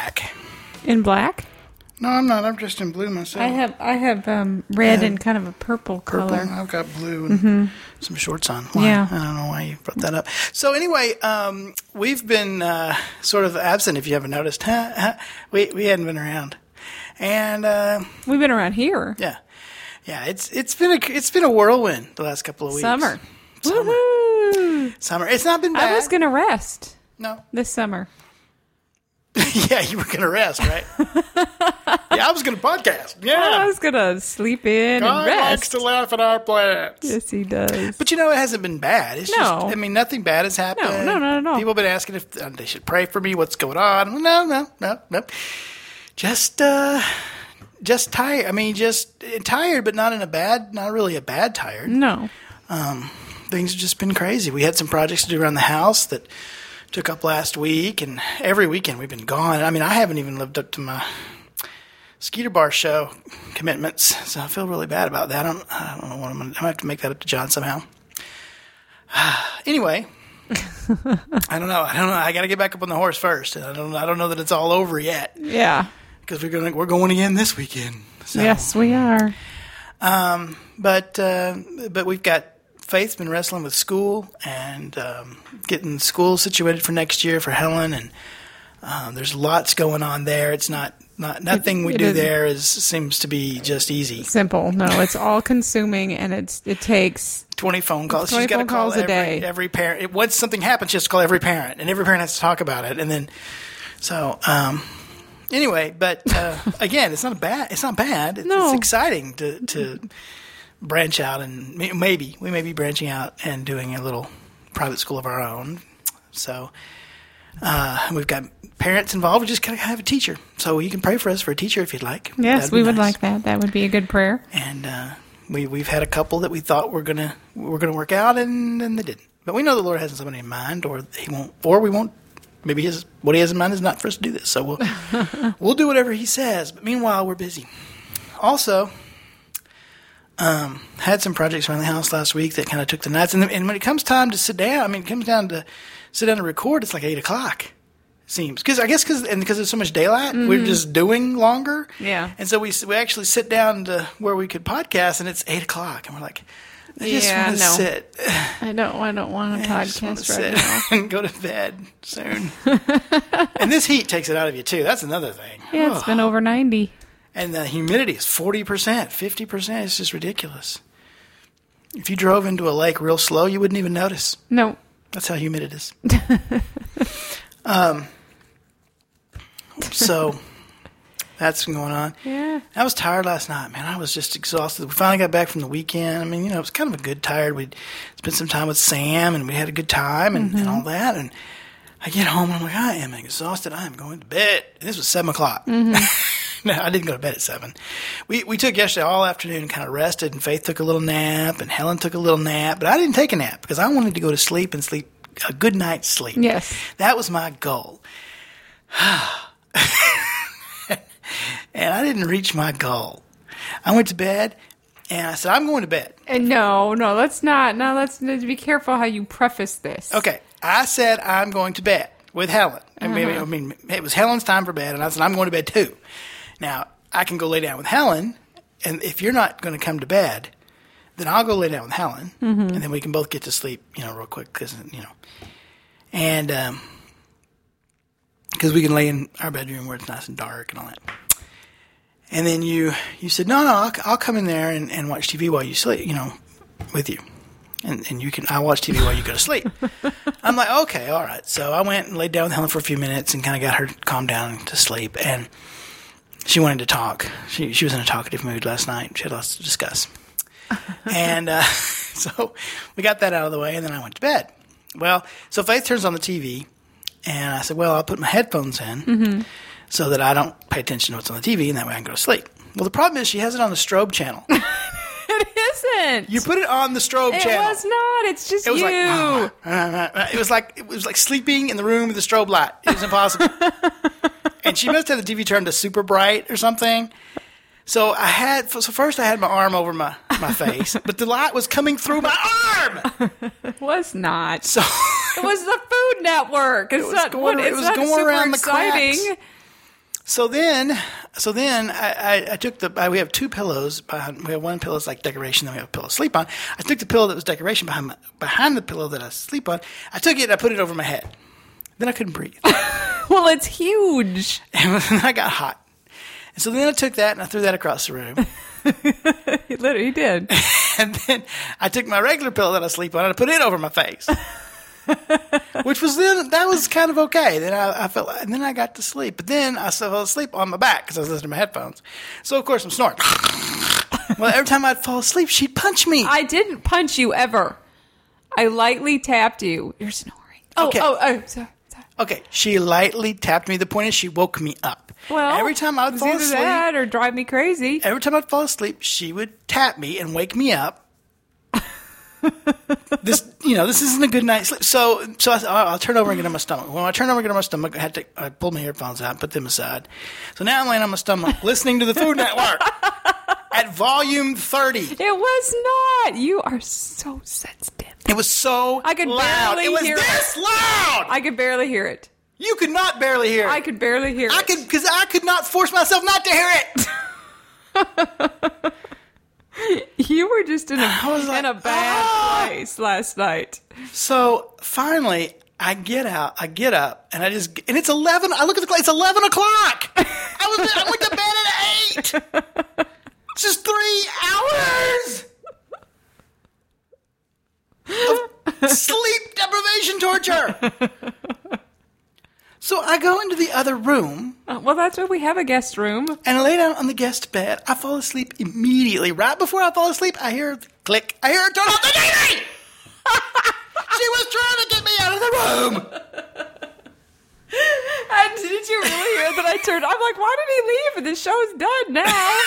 black. In black? No, I'm not. I'm just in blue myself. I have red and kind of a purple color. I've got blue and some shorts on. Why? Yeah. I don't know why you brought that up. So anyway, we've been sort of absent, if you haven't noticed. We hadn't been around. And we've been around here. Yeah. Yeah, it's been a whirlwind the last couple of weeks. Summer. Woohoo! Summer. It's not been bad. I was going to rest. No. This summer. Yeah, you were going to rest, right? Yeah, I was going to podcast. Yeah. I was going to sleep in and rest. God likes to laugh at our plans. Yes, he does. But it hasn't been bad. It's just, nothing bad has happened. No, not at all. People have been asking if they should pray for me, what's going on. No. Just tired. I mean, just tired, but not really a bad tired. No. Things have just been crazy. We had some projects to do around the house that took up last week, and every weekend we've been gone. I mean, I haven't even lived up to my Skeeter Bar show commitments, so I feel really bad about that. I don't know what I'm going to have to make that up to John somehow. Anyway, I don't know. I got to get back up on the horse first. I don't know that it's all over yet. Yeah, because we're going again this weekend. So. Yes, we are. But we've got Faith's been wrestling with school and getting school situated for next year for Helen, and there's lots going on there. It's nothing we do there seems to be just easy. Simple. No, it's all consuming, and it takes 20 phone calls. 20 She's got to call a day. Every parent. Once something happens, she has to call every parent, and every parent has to talk about it, and then anyway. But again, it's not bad. It's No. It's exciting to branch out, and we may be branching out and doing a little private school of our own. So we've got parents involved. We just kind of have a teacher, so you can pray for us for a teacher if you'd like. Yes, we would like that. That would be a good prayer. And we've had a couple that we thought were gonna work out, and then they didn't. But we know the Lord has somebody in mind, or He won't, or we won't. Maybe what He has in mind is not for us to do this. So we'll do whatever He says. But meanwhile, we're busy. Also. Had some projects around the house last week that kind of took the nights. And when it comes time to sit down, it comes down to sit down and record, it's like 8 o'clock, it seems. Because there's so much daylight, we're just doing longer. Yeah. And so we actually sit down to where we could podcast, and it's 8 o'clock. And we're like, I just want to sit. I don't want to podcast right now. And go to bed soon. And this heat takes it out of you, too. That's another thing. Yeah, it's been over 90. And the humidity is 40%, 50%. It's just ridiculous. If you drove into a lake real slow, you wouldn't even notice. No. That's how humid it is. So that's going on. Yeah. I was tired last night, man. I was just exhausted. We finally got back from the weekend. I mean, it was kind of a good tired. We'd spent some time with Sam, and we had a good time and all that. And I get home, and I'm like, I am exhausted. I am going to bed. And this was 7 o'clock. No, I didn't go to bed at 7. We took yesterday all afternoon and kind of rested, and Faith took a little nap, and Helen took a little nap. But I didn't take a nap because I wanted to go to sleep and sleep a good night's sleep. Yes. That was my goal. And I didn't reach my goal. I went to bed, and I said, I'm going to bed. And no, let's not. No, let's be careful how you preface this. Okay. I said, I'm going to bed with Helen. I mean, it was Helen's time for bed, and I said, I'm going to bed too. Now, I can go lay down with Helen, and if you're not going to come to bed, then I'll go lay down with Helen, and then we can both get to sleep, real quick, because and because we can lay in our bedroom where it's nice and dark and all that. And then you said, no, I'll come in there and watch TV while you sleep, with you. And I'll watch TV while you go to sleep. I'm like, okay, all right. So I went and laid down with Helen for a few minutes and kind of got her calmed down to sleep. And she wanted to talk. She was in a talkative mood last night. She had lots to discuss. And so we got that out of the way, and then I went to bed. Well, so Faith turns on the TV, and I said, well, I'll put my headphones in so that I don't pay attention to what's on the TV, and that way I can go to sleep. Well, the problem is she has it on the strobe channel. It isn't. You put it on the strobe channel. It was not. It's just you. It was like sleeping in the room with the strobe light. It was impossible. And she must have the TV turned to super bright or something. So first I had my arm over my face, but the light was coming through my arm. It was not. So it was the Food Network. It was going around the cracks. So then I took we have two pillows behind. We have one pillow that's like decoration, then we have a pillow to sleep on. I took the pillow that was decoration behind the pillow that I sleep on. I took it and I put it over my head. Then I couldn't breathe. Well, it's huge. And I got hot. And so then I took that and I threw that across the room. He literally did. And then I took my regular pillow that I sleep on and I put it over my face. That was kind of okay. Then I felt, and then I got to sleep. But then I fell asleep on my back because I was listening to my headphones. So of course I'm snoring. Well, every time I'd fall asleep, she'd punch me. I didn't punch you ever. I lightly tapped you. You're snoring. Okay. Sorry. Okay, she lightly tapped me. The point is, she woke me up. Well, every time I would fall either asleep, that or drive me crazy. every time I'd fall asleep, she would tap me and wake me up. This isn't a good night's sleep. So I said, I'll turn over and get on my stomach. When I turned over and get on my stomach, I pulled my earphones out, put them aside. So now I'm laying on my stomach, listening to the Food Network at volume 30. It was not. You are so sensitive. It was so I could loud. barely It was hear this loud. I could barely hear it. You could not barely hear it. I could barely hear it. Because I could not force myself not to hear it. You were just in a like, bad place last night. So finally, I get up, and it's 11. I look at the clock. It's 11 o'clock. I went to bed at 8. It's just 3 hours of sleep deprivation torture. So I go into the other room. Well, that's why we have a guest room. And I lay down on the guest bed. I fall asleep immediately. Right before I fall asleep, I hear the click. I hear her turn off the TV! She was trying to get me out of the room. And did you really hear that I turned? I'm like, why did he leave? The show's done now.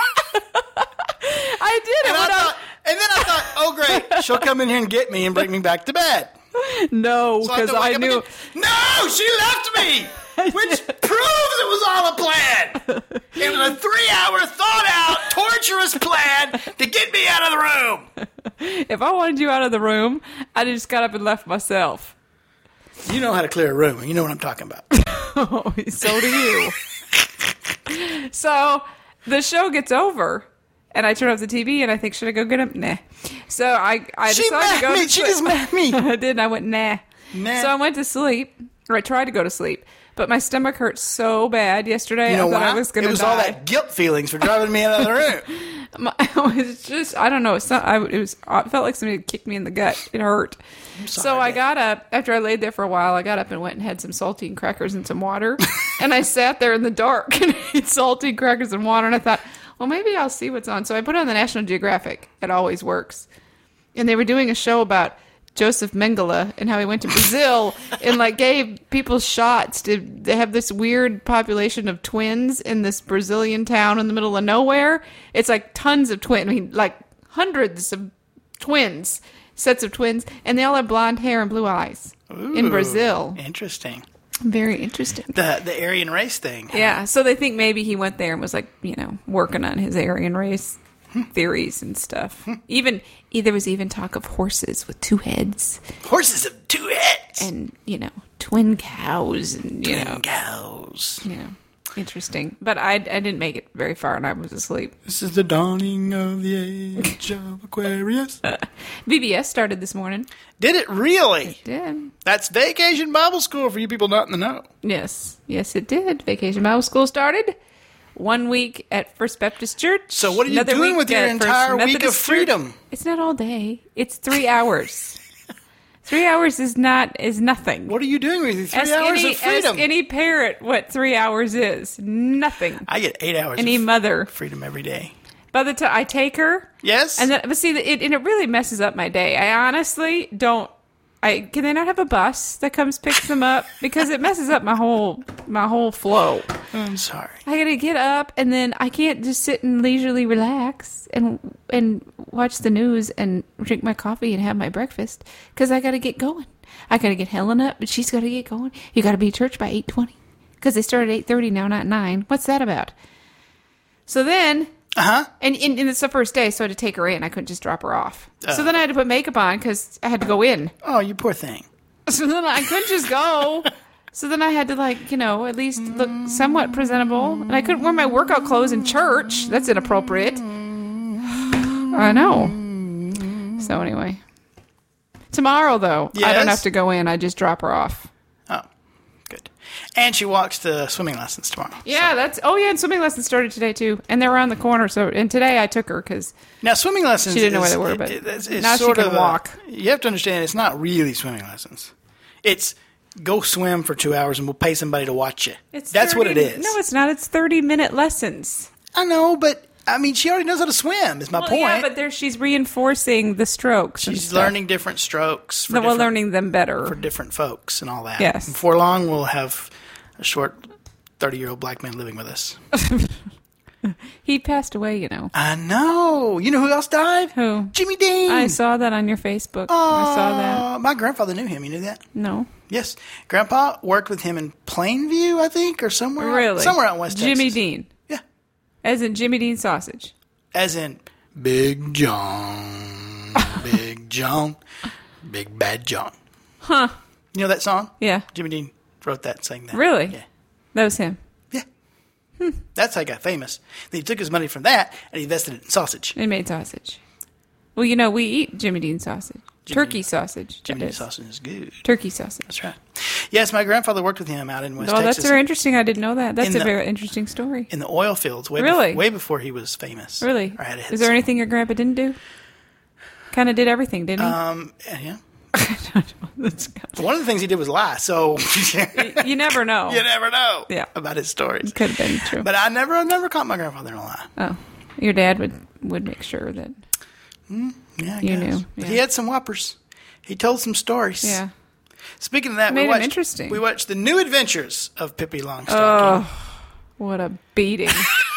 I did it. And then I thought, oh, great. She'll come in here and get me and bring me back to bed. No, because so I knew. No, she left me, which proves it was all a plan. It was a 3-hour, thought-out, torturous plan to get me out of the room. If I wanted you out of the room, I just got up and left myself. You know how to clear a room. You know what I'm talking about. Oh, so do you. So the show gets over. And I turn off the TV, and I think, should I go get him? Nah. So I decided to go to sleep. She just met me. I did, and I went, nah. So I went to sleep, or I tried to go to sleep. But my stomach hurt so bad yesterday, you know I thought why? I was going to die. It was all that guilt feelings for driving me out of the room. It was just, I don't know. It felt like somebody had kicked me in the gut. It hurt. So I got up, after I laid there for a while, I got up and went and had some saltine crackers and some water. And I sat there in the dark and ate saltine crackers and water, and I thought, well, maybe I'll see what's on. So I put on the National Geographic. It always works. And they were doing a show about Joseph Mengele and how he went to Brazil and gave people shots. They have this weird population of twins in this Brazilian town in the middle of nowhere. It's like tons of twins. I mean, like hundreds of twins, sets of twins. And they all have blonde hair and blue eyes. Ooh, in Brazil. Interesting. Very interesting. The Aryan race thing. Yeah, so they think maybe he went there and was working on his Aryan race theories and stuff. There was even talk of horses with 2 heads. Horses have 2 heads. And, twin cows and, Twin cows. Interesting. But I didn't make it very far and I was asleep. This is the dawning of the age of Aquarius. VBS started this morning. Did it really? It did. That's Vacation Bible School for you people not in the know. Yes, it did. Vacation Bible School started 1 week at First Baptist Church. So what are you doing with your entire week of freedom? It's not all day. It's 3 hours. 3 hours is nothing. What are you doing with your 3 hours of freedom? Ask any parent what 3 hours is. Nothing. I get 8 hours any mother. freedom every day. By the time I take her. Yes. And then, but see, it really messes up my day. I honestly don't. Can they not have a bus that comes picks them up? Because it messes up my whole flow. I'm sorry. I gotta get up, and then I can't just sit and leisurely relax and watch the news and drink my coffee and have my breakfast. Because I gotta get going. I gotta get Helen up, but she's gotta get going. You gotta be at church by 8:20. Because they start at 8:30 now, not 9. What's that about? So then... And it's the first day, so I had to take her in. I couldn't just drop her off. So then I had to put makeup on because I had to go in. Oh, you poor thing. So then I couldn't just go. So then I had to, like, at least look somewhat presentable. And I couldn't wear my workout clothes in church. That's inappropriate. I know. So anyway. Tomorrow, though, I don't have to go in. I just drop her off. Oh, good. And she walks the swimming lessons tomorrow. Yeah, and swimming lessons started today, too. And they're around the corner. And today I took her because... Now, swimming lessons... She didn't know where they were, but now she can walk. You have to understand, it's not really swimming lessons. It's... Go swim for 2 hours and we'll pay somebody to watch you. That's what it is. No, it's not. It's 30-minute lessons. I know, but I mean, she already knows how to swim. Is my point. Yeah, but she's reinforcing the strokes. She's learning different strokes. We're learning them better for different folks and all that. Yes. Before long, we'll have a short 30-year-old black man living with us. He passed away, I know. You know who else died? Who? Jimmy Dean. I saw that on your Facebook. I saw that. My grandfather knew him. You knew that? No. Yes. Grandpa worked with him in Plainview, I think, or somewhere. Really? Somewhere out in West Texas. Jimmy Dean. Yeah. As in Jimmy Dean sausage. As in Big John. Big John. Big Bad John. Huh. You know that song? Yeah. Jimmy Dean wrote that and sang that. Really? Yeah. That was him. That's how he got famous. Then he took his money from that and he invested it in sausage. He made sausage. Well, we eat Jimmy Dean sausage. Turkey sausage. Jimmy Dean sausage is good. Turkey sausage. That's right. Yes, my grandfather worked with him out in West Texas. Texas. That's very interesting. I didn't know that. That's a very interesting story. In the oil fields. Way before he was famous. Really? Is there anything your grandpa didn't do? Kind of did everything, didn't he? Yeah. One of the things he did was lie, so you never know. You never know. Yeah. About his stories. Could have been true. But I never caught my grandfather in a lie. Oh, your dad would make sure that. Yeah, I you guess. knew. But yeah. he had some whoppers. He told some stories. Yeah. Speaking of that, made him interesting. We watched The New Adventures of Pippi Longstocking. Oh, what a beating.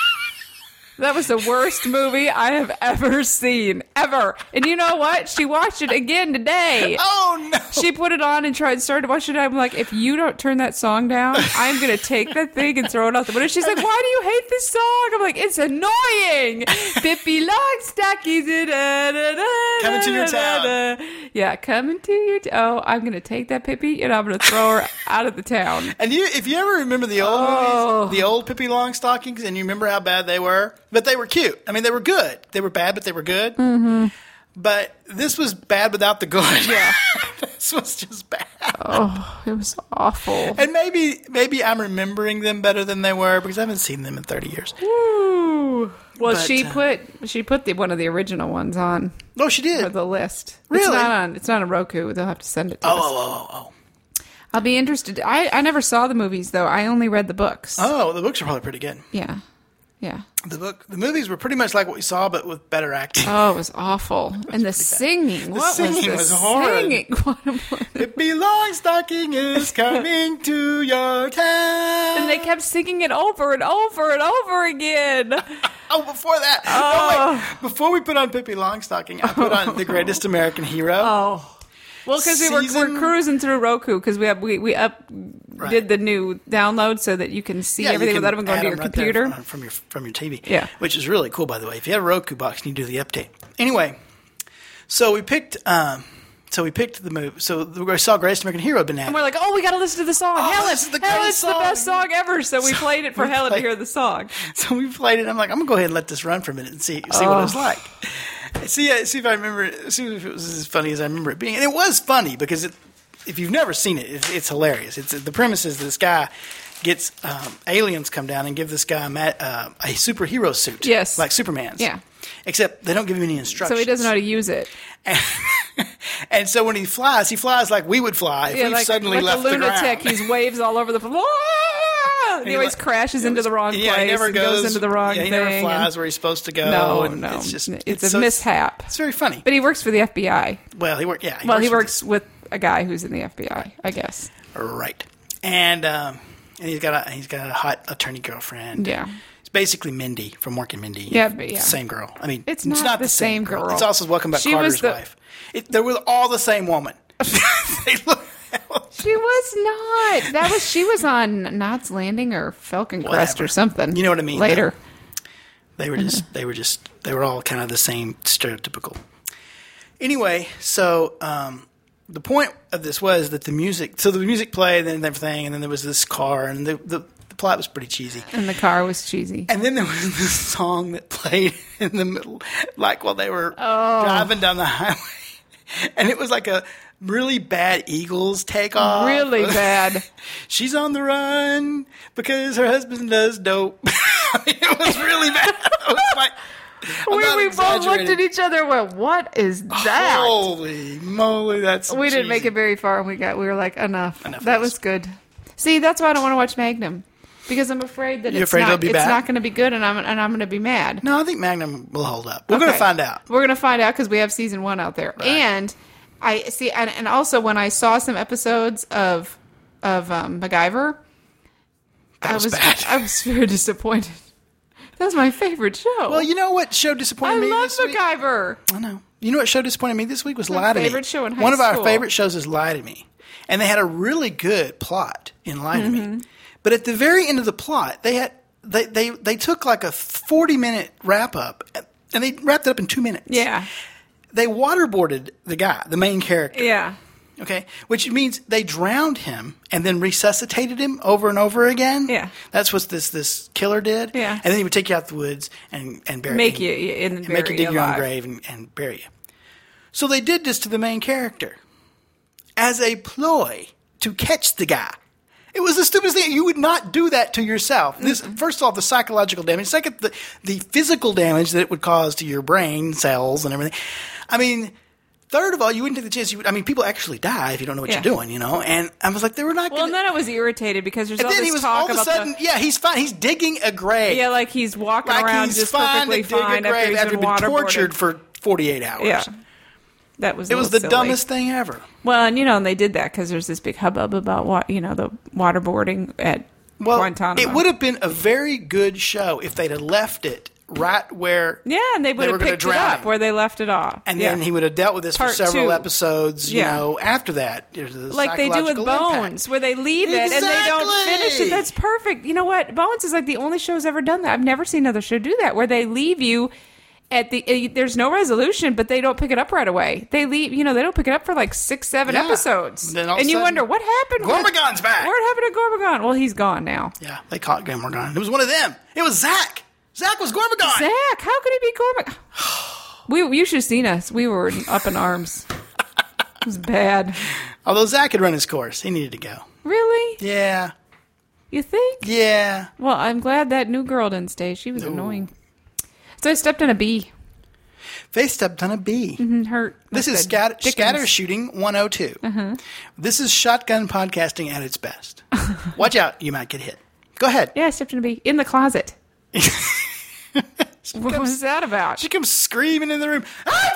That was the worst movie I have ever seen. Ever. And you know what? She watched it again today. Oh, no. She put it on and started watching it. I'm like, if you don't turn that song down, I'm going to take that thing and throw it out the window. She's like, why do you hate this song? I'm like, it's annoying. Pippi Longstocking. Coming to your town. Yeah, coming to your town. Oh, I'm going to take that Pippi and I'm going to throw her out of the town. And if you ever remember the old movies, the old Pippi Longstockings, and you remember how bad they were, but they were cute. I mean, they were good. They were bad, but they were good. Mm-hmm. But this was bad without the good. Yeah. This was just bad. Oh, it was awful. And maybe I'm remembering them better than they were because I haven't seen them in 30 years. Woo. Well, but, she put one of the original ones on. Oh, she did? For the list. Really? It's not on Roku. They'll have to send it to us. Oh. I'll be interested. I never saw the movies, though. I only read the books. Oh, the books are probably pretty good. Yeah. Yeah. The movies were pretty much like what we saw, but with better acting. Oh, it was awful. And the singing. The singing was horrid. Pippi Longstocking is coming to your town. And they kept singing it over and over and over again. Oh, before that. Oh. No, wait. Before we put on Pippi Longstocking, I put on The Greatest American Hero. Oh. Well, because we're cruising through Roku because we did the new download so that you can see everything without even going to your computer from your TV. Yeah, which is really cool, by the way. If you have a Roku box, you do the update. Anyway, so we picked the movie. So we saw Greatest American Hero been at. And we're like, we got to listen to the song. It's the best song ever. So we played it for Helen to hear the song. So we played it. I'm like, I'm gonna go ahead and let this run for a minute and see what it was like. See if I remember. See if it was as funny as I remember it being. And it was funny because if you've never seen it, it's hilarious. The premise is this guy gets aliens come down and give this guy a superhero suit. Yes, like Superman's. Yeah. Except they don't give him any instructions. So he doesn't know how to use it. And so when he flies like we would fly if we suddenly left the ground. Like a lunatic, he waves all over the floor. He always crashes into the wrong place. He never goes into the wrong thing. He never flies where he's supposed to go. No. It's a mishap. It's very funny. But he works for the FBI. Well, he works with a guy who's in the FBI, I guess. Right. And he's got a hot attorney girlfriend. Yeah. It's basically Mindy from Mork and Mindy. Yeah, but yeah. Same girl. I mean, it's not the same girl. It's also Welcome Back, Carter's wife. They were all the same woman. They look. She was not. She was on Knots Landing or Falcon Crest or something. You know what I mean? Later. They were all kind of the same stereotypical. Anyway, so the point of this was that the music played and everything, and then there was this car, and the plot was pretty cheesy. And the car was cheesy. And then there was this song that played in the middle, like while they were driving down the highway. And it was like a really bad Eagles takeoff. Really bad. She's on the run because her husband does dope. I mean, it was really bad. I was like, we both looked at each other and went, what is that? Holy moly, that's We didn't make it very far, and we were like, enough. That was good. See, that's why I don't want to watch Magnum. Because I'm afraid that it's not going to be good, and I'm going to be mad. No, I think Magnum will hold up. We're going to find out. We're going to find out because we have season 1 out there. Right. And I see, and also when I saw some episodes of MacGyver, I was very disappointed. That was my favorite show. Well, you know what show disappointed me this week? I love MacGyver. I know. You know what show disappointed me this week was Lie to Me. Favorite show in high One of school. our favorite shows is Lie to Me, and they had a really good plot in Lie to Me. But at the very end of the plot, they took like a 40-minute wrap up, and they wrapped it up in 2 minutes. Yeah. They waterboarded the guy, the main character. Yeah. Okay, which means they drowned him and then resuscitated him over and over again. Yeah, that's what this killer did. Yeah, and then he would take you out the woods and bury make you, make you dig your own grave and bury you. So they did this to the main character as a ploy to catch the guy. It was the stupidest thing. You would not do that to yourself. This, first of all, the psychological damage. Second, the physical damage that it would cause to your brain cells and everything. I mean. Third of all, you wouldn't take the chance. People actually die if you don't know what you're doing, you know. And I was like, they were not going to. Well, and then I was irritated because there's all this talk all of a sudden, he's fine. He's digging a grave. Yeah, like he's walking around just perfectly fine after he's been tortured for 48 hours. Yeah. It was the dumbest thing ever. Well, and they did that because there's this big hubbub about the waterboarding at Guantanamo. It would have been a very good show if they'd have left it right where and they would have picked it up where they left it off. And then he would have dealt with this for several episodes, after that. Like they do with Bones, where they leave it and they don't finish it. That's perfect. You know what? Bones is like the only show that's ever done that. I've never seen another show do that, where they leave you at there's no resolution, but they don't pick it up right away. They leave, they don't pick it up for like 6-7 episodes. And you wonder, what happened? Gormagon's back. What happened to Gormagon? Well, he's gone now. Yeah, they caught Gormagon. It was one of them. It was Zach. Zach was Gormagon. Zach, how could he be Gormagon? You should have seen us. We were up in arms. It was bad. Although Zach had run his course. He needed to go. Really? Yeah. You think? Yeah. Well, I'm glad that new girl didn't stay. She was annoying. So I stepped on a bee. They stepped on a bee. Hurt. This is Scatter Shooting 102. This is shotgun podcasting at its best. Watch out. You might get hit. Go ahead. Yeah, I stepped on a bee. In the closet. What was that about? She comes screaming in the room.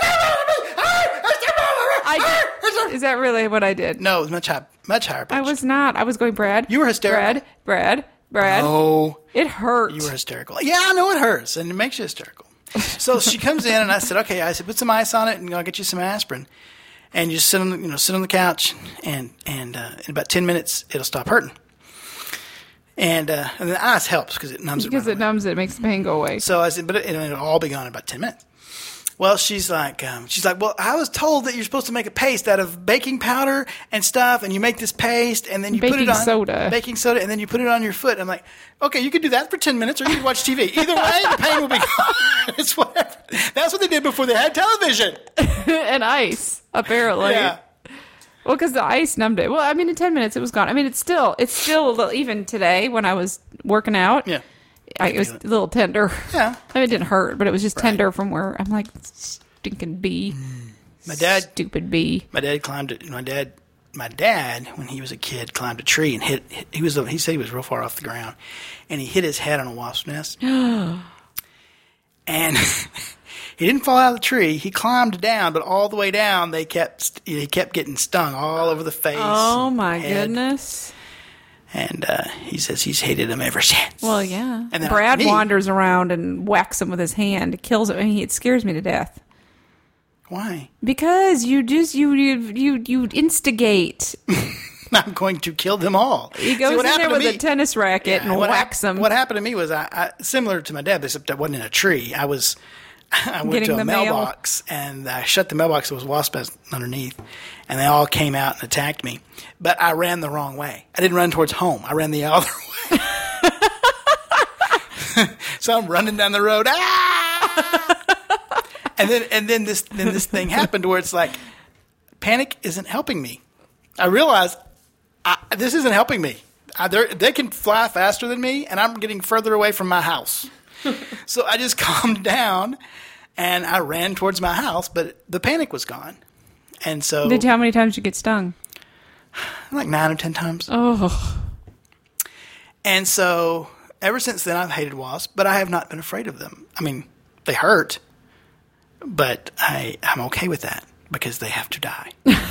Is that really what I did? No, it was much higher pitch. I was not. I was going, Brad. You were hysterical. Brad. No. It hurt. You were hysterical. Yeah, I know it hurts, and it makes you hysterical. So she comes in, and I said, okay. I said, put some ice on it, and I'll get you some aspirin. And you just sit on the couch, and in about 10 minutes, it'll stop hurting. And the ice helps because it numbs it. Because it numbs it, makes the pain go away. So I said, but it'll all be gone in about 10 minutes. Well, she's like, well, I was told that you're supposed to make a paste out of baking powder and stuff, and you make this paste, and then you put it on baking soda, and then you put it on your foot. I'm like, okay, you could do that for 10 minutes, or you could watch TV. Either way, the pain will be gone. It's whatever. That's what they did before they had television and ice, apparently. Yeah. Well, because the ice numbed it. Well, I mean, in 10 minutes it was gone. I mean, it's still a little, even today when I was working out. Yeah. It was a little tender. Yeah. I mean, it didn't hurt, but it was just tender from where I'm like, stinking bee. My dad. Stupid bee. My dad climbed it. My dad, when he was a kid, climbed a tree and he said he was real far off the ground, and he hit his head on a wasp nest. And he didn't fall out of the tree. He climbed down, but all the way down, he kept getting stung all over the face. Oh, my goodness. And he says he's hated him ever since. Well, yeah. And Brad wanders around and whacks him with his hand. It kills him. I mean, it scares me to death. Why? Because you instigate. I'm going to kill them all. He goes in there with a tennis racket and whacks them. What happened to me was I similar to my dad, except I wasn't in a tree. I was I went Getting to a the mail. mailbox, and I shut the mailbox. There was wasp nests underneath, and they all came out and attacked me. But I ran the wrong way. I didn't run towards home. I ran the other way. So I'm running down the road. And then this thing happened where it's like, panic isn't helping me. I realize this isn't helping me. They can fly faster than me, and I'm getting further away from my house. So I just calmed down, and I ran towards my house, but the panic was gone. And so, How many times did you get stung? like 9 or 10 times. Oh, And so ever since then, I've hated wasps, but I have not been afraid of them. I mean, they hurt, but I'm okay with that because they have to die.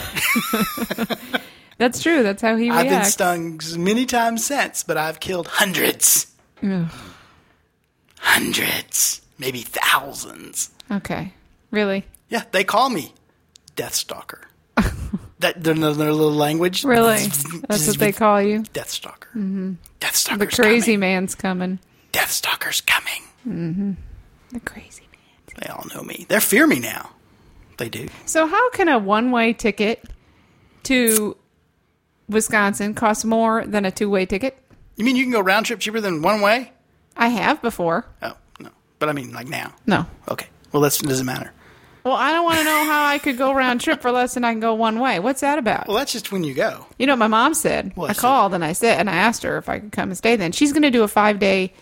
that's true. That's how he reacts. I've been stung many times since, but I've killed hundreds. Ugh. Hundreds, maybe thousands. Okay. Really? Yeah, they call me Death Stalker. That their little language. Really? That's what they call you? Death Stalker. Mm-hmm. Death The Stalker's crazy coming. man's coming. Death Stalker's coming. The crazy man. They all know me. They fear me now. They do. So how can a one-way ticket to Wisconsin cost more than a two-way ticket? You mean you can go round trip cheaper than one way? I have before. Oh, no. But I mean, like now. No. Okay. Well, that doesn't matter. Well, I don't want to know how I could go round trip for less than I can go one way. What's that about? Well, that's just when you go. You know what my mom said? What? I called and I asked her if I could come and stay then. She's going to do a 5-a-day,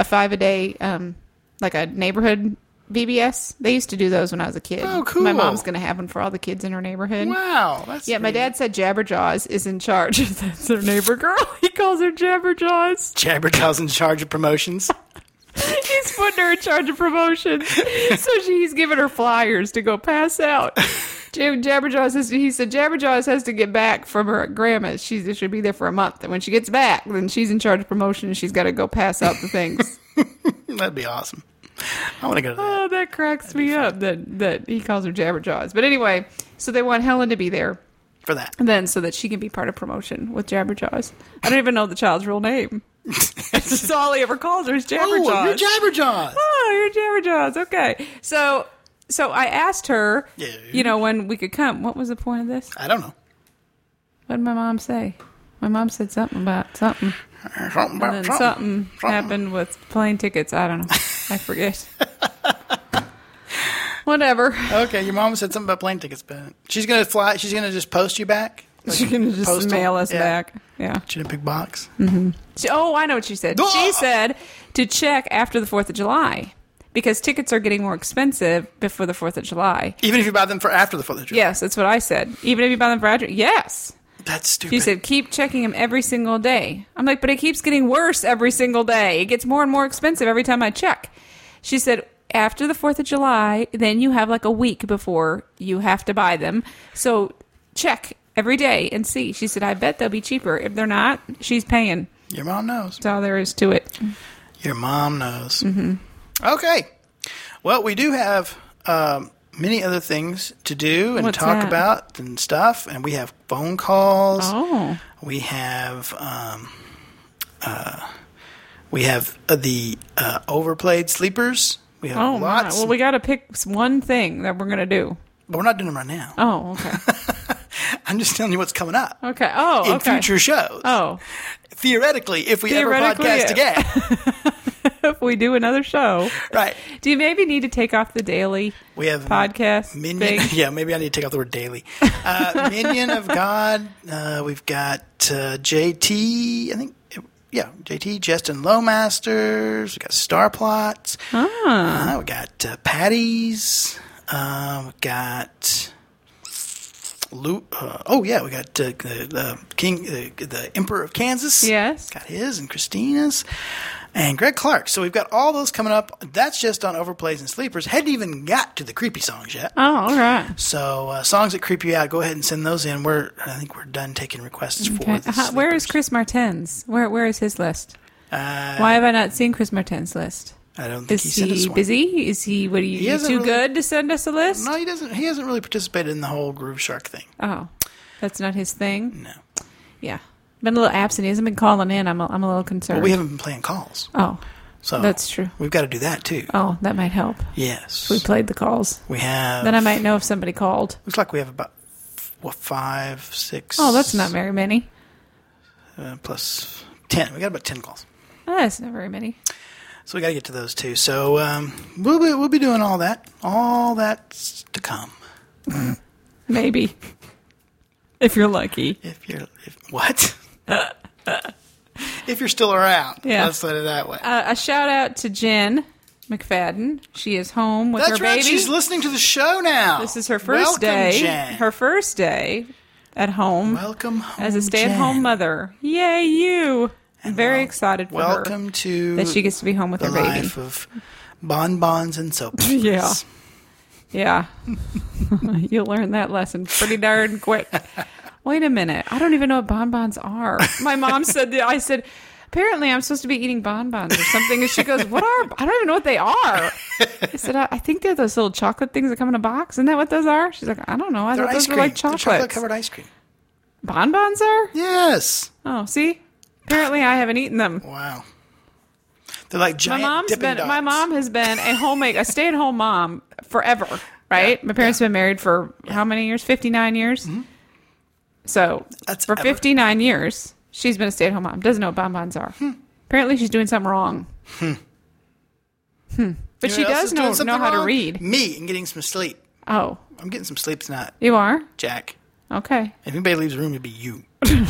like a neighborhood VBS. They used to do those when I was a kid. Oh, cool. My mom's going to have one for all the kids in her neighborhood. Wow. That's Yeah, my dad said Jabberjaws is in charge. That's their neighbor girl. He calls her Jabberjaws. Jabberjaw's in charge of promotions. He's putting her in charge of promotions. So he's giving her flyers to go pass out. Jabberjaws he said Jabberjaws has to get back from her grandma's. She should be there for a month. And when she gets back, then she's in charge of promotion and she's got to go pass out the things. That'd be awesome. I want to go to that. Oh, that cracks me up that he calls her Jabberjaws. But anyway, so they want Helen to be there. For that. And then so that she can be part of promotion with Jabberjaws. I don't even know the child's real name. That's all he ever calls her is Jabberjaws. Oh, you're Jabberjaws. Oh, you're Jabberjaws. Okay. So I asked her, Yeah. when we could come. What was the point of this? I don't know. What did my mom say? My mom said something about something. Something about And then something happened with plane tickets. I don't know. I forget. Whatever. Okay, your mom said something about plane tickets, but she's gonna fly. She's gonna just post you back. Like She's going to just postal? mail us Yeah. back. Yeah. She in a big box. Oh, I know what she said. Oh! She said to check after the 4th of July because tickets are getting more expensive before the 4th of July. Even if you buy them for after the 4th of July. Yes, that's what I said. Even if you buy them for after. Yes. That's stupid. She said, keep checking them every single day. I'm like, but it keeps getting worse every single day. It gets more and more expensive every time I check. She said, after the 4th of July, then you have like a week before you have to buy them. So check every day and see. She said, I bet they'll be cheaper. If they're not, she's paying. Your mom knows. That's all there is to it. Your mom knows. Mm-hmm. Okay. Well, we do have many other things to do and What's talk that? about and stuff. And we have phone calls. Oh. We have the overplayed sleepers. We have Oh, my. lots. Well, we got to pick one thing that we're going to do. But we're not doing them right now. Oh, okay. I'm just telling you what's coming up Okay. Oh, in okay. future shows. Oh, Theoretically, if we ever Theoretically, podcast yeah. again. if we do another show. Right. Do you maybe need to take off the daily We have podcast Minion. thing? Yeah, maybe I need to take off the word daily. Minion of God. We've got JT, I think. Yeah, JT, Justin Lowmasters. We got Star Plots. We got Patty's. We got Luke. We got the King, the Emperor of Kansas. Yes. Got his and Christina's. And Greg Clark. So we've got all those coming up. That's just on Overplays and Sleepers. Hadn't even got to the creepy songs yet. Oh, all right. So songs that creep you out, go ahead and send those in. I think we're done taking requests for Okay. the Where is sleepers. Chris Martin's? Where is his list? Why have I not seen Chris Martin's list? I don't think Is he sent us he one. busy? Is he? What are you hasn't too really- good to send us a list? No, he doesn't. He hasn't really participated in the whole Groove Shark thing. Oh, that's not his thing. No. Yeah, been a little absent. He hasn't been calling in. I'm a little concerned. Well, we haven't been playing calls. Oh, So That's true. We've got to do that too. Oh, that might help. Yes. We played the calls. We have. Then I might know if somebody called. Looks like we have about 5, 6. Oh, that's not very many. Plus 10. We got about 10 calls. Oh, that's not very many. So we got to get to those too. So we'll be doing all that. All that's to come. Maybe. If you're lucky. What? If you're still around. Yeah. Let's put it that way. A shout out to Jen McFadden. She is home with That's her right. baby. She's listening to the show now. This is her first Welcome, day. Jen. Her first day at home. Welcome home, as a stay-at-home Jen. mother. Yay, you! I'm very excited for her. Welcome to that she gets to be home with the her baby. life of bonbons and soap. Yeah. Yeah. You'll learn that lesson pretty darn quick. Wait a minute. I don't even know what bonbons are. My mom said that. I said, apparently I'm supposed to be eating bonbons or something. And she goes, what are, I don't even know what they are. I said, I think they're those little chocolate things that come in a box. Isn't that what those are? She's like, I don't know. I They're thought those ice were cream. like chocolates. They're chocolate-covered ice cream. Bonbons are? Yes. Oh, see? Apparently I haven't eaten them. Wow. They're like giant dipping dots. My mom has been a stay-at-home mom forever, right? Yeah. My parents have been married for how many years? 59 years? Mm-hmm. So That's for ever. 59 years, she's been a stay-at-home mom. Doesn't know what bonbons are. Apparently she's doing something wrong. But she does know how to read. Me and getting some sleep. Oh. I'm getting some sleep tonight. You are? Jack. Okay. If anybody leaves the room, it'd be you.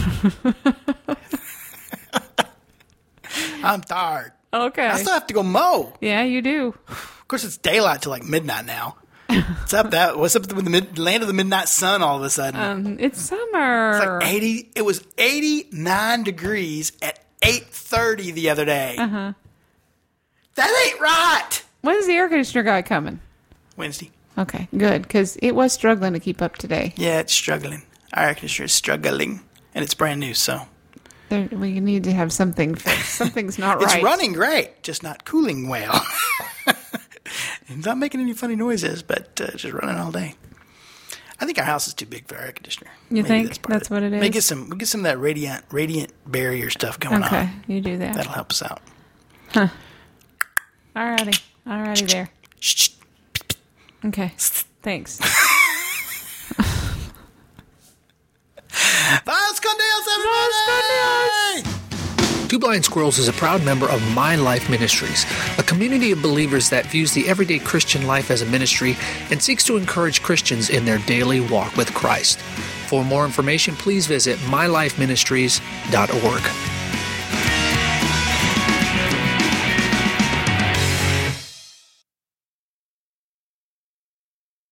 I'm tired. Okay. I still have to go mow. Yeah, you do. Of course, it's daylight till like midnight now. What's up with the land of the midnight sun all of a sudden? It's summer. It's like 80. It was 89 degrees at 8:30 the other day. Uh-huh. That ain't right. When's the air conditioner guy coming? Wednesday. Okay, good, because it was struggling to keep up today. Yeah, it's struggling. Our air conditioner is struggling, and it's brand new, so. We need to have something fixed. Something's not right. It's running great, just not cooling well. It's not making any funny noises, but just running all day. I think our house is too big for our air conditioner. You Maybe think that's what it is? Maybe get some of that radiant barrier stuff going on. Okay, you do that. That'll help us out. Huh. Alrighty there. Okay, thanks. Los Condeos, everybody! Two Blind Squirrels is a proud member of My Life Ministries, a community of believers that views the everyday Christian life as a ministry and seeks to encourage Christians in their daily walk with Christ. For more information, please visit mylifeministries.org.